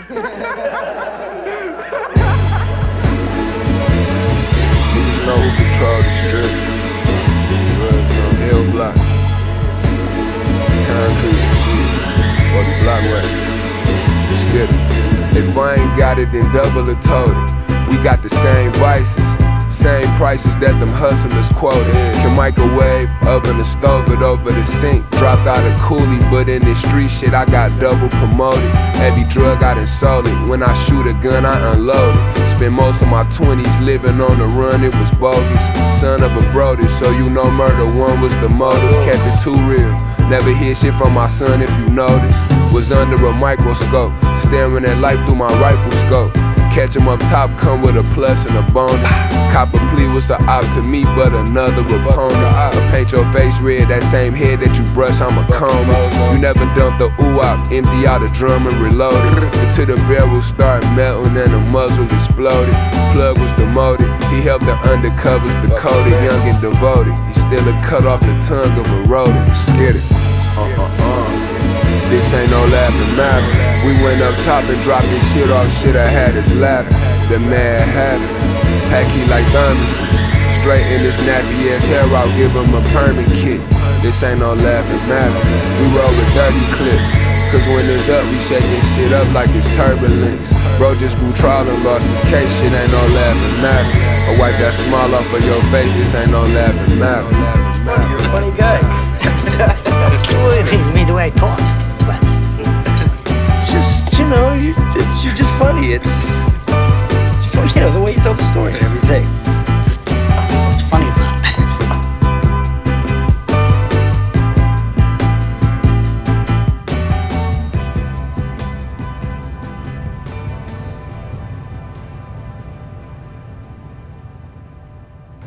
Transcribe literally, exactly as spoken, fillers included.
Niggas know who control the strip. Hill block, concrete shit, or the block records. Skid it. If I ain't got it, then double or total. We got the same vices, same prices that them hustlers quoted. Can microwave, oven and stove it over the sink. Dropped out of coolie, but in this street shit I got double promoted. Every drug I done sold it. When I shoot a gun I unload it. Spent most of my twenties living on the run, it was bogus. Son of a brody, so you know murder one was the motive. Kept it too real, never hear shit from my son if you notice. Was under a microscope, staring at life through my rifle scope. Catch him up top, come with a plus and a bonus. Cop a plea was a op to me, but another opponent. I paint your face red, that same head that you brush, I'm a comb it. You never dumped the ooh-op, empty out a drum and reloaded. Until the barrel start melting and the muzzle exploded. Plug was demoted, he helped the undercovers decoded. Young and devoted, he still a cut off the tongue of a rodent. Scared it. Uh-uh-uh. This ain't no laughing matter. We went up top and dropped this shit off shit I had his ladder. The Mad Hatter, packy like thermoses. Straight in his nappy ass hair, I'll give him a permit kit. This ain't no laughing matter. We roll with dirty clips, cause when it's up, we shaking shit up like it's turbulence. Bro just blew trial and lost his case, shit ain't no laughing matter. I wipe that smile off of your face, this ain't no laughing matter. You're a funny guy. You mean the way I talk? It's just, you know, you, it's, you're just funny. It's, it's funny, you know, the way you tell the story and everything.